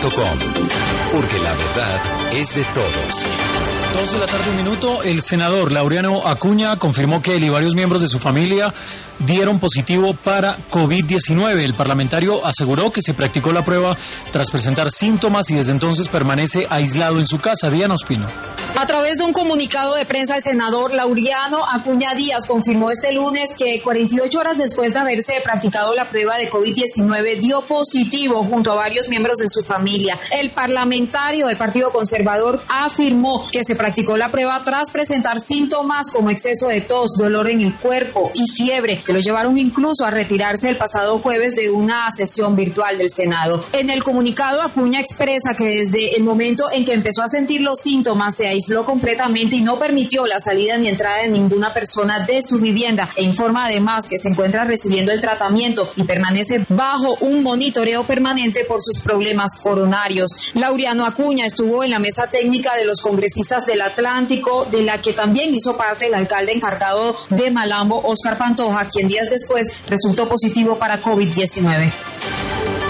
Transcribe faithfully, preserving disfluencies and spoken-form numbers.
punto com, porque la verdad es de todos. dos de la tarde, un minuto. El senador Laureano Acuña confirmó que él y varios miembros de su familia dieron positivo para COVID diecinueve. El parlamentario aseguró que se practicó la prueba tras presentar síntomas y desde entonces permanece aislado en su casa. Diana Ospino. A través de un comunicado de prensa, el senador Laureano Acuña Díaz confirmó este lunes que cuarenta y ocho horas después de haberse practicado la prueba de COVID diecinueve dio positivo junto a varios miembros de su familia. El parlamentario del Partido Conservador afirmó que se practicó la prueba tras presentar síntomas como exceso de tos, dolor en el cuerpo y fiebre, que lo llevaron incluso a retirarse el pasado jueves de una sesión virtual del Senado. En el comunicado, Acuña expresa que desde el momento en que empezó a sentir los síntomas se aisló completamente y no permitió la salida ni entrada de ninguna persona de su vivienda, e informa además que se encuentra recibiendo el tratamiento y permanece bajo un monitoreo permanente por sus problemas coronarios. Laureano Acuña estuvo en la mesa técnica de los congresistas del Atlántico, de la que también hizo parte el alcalde encargado de Malambo, Óscar Pantoja, quien días después resultó positivo para COVID diecinueve.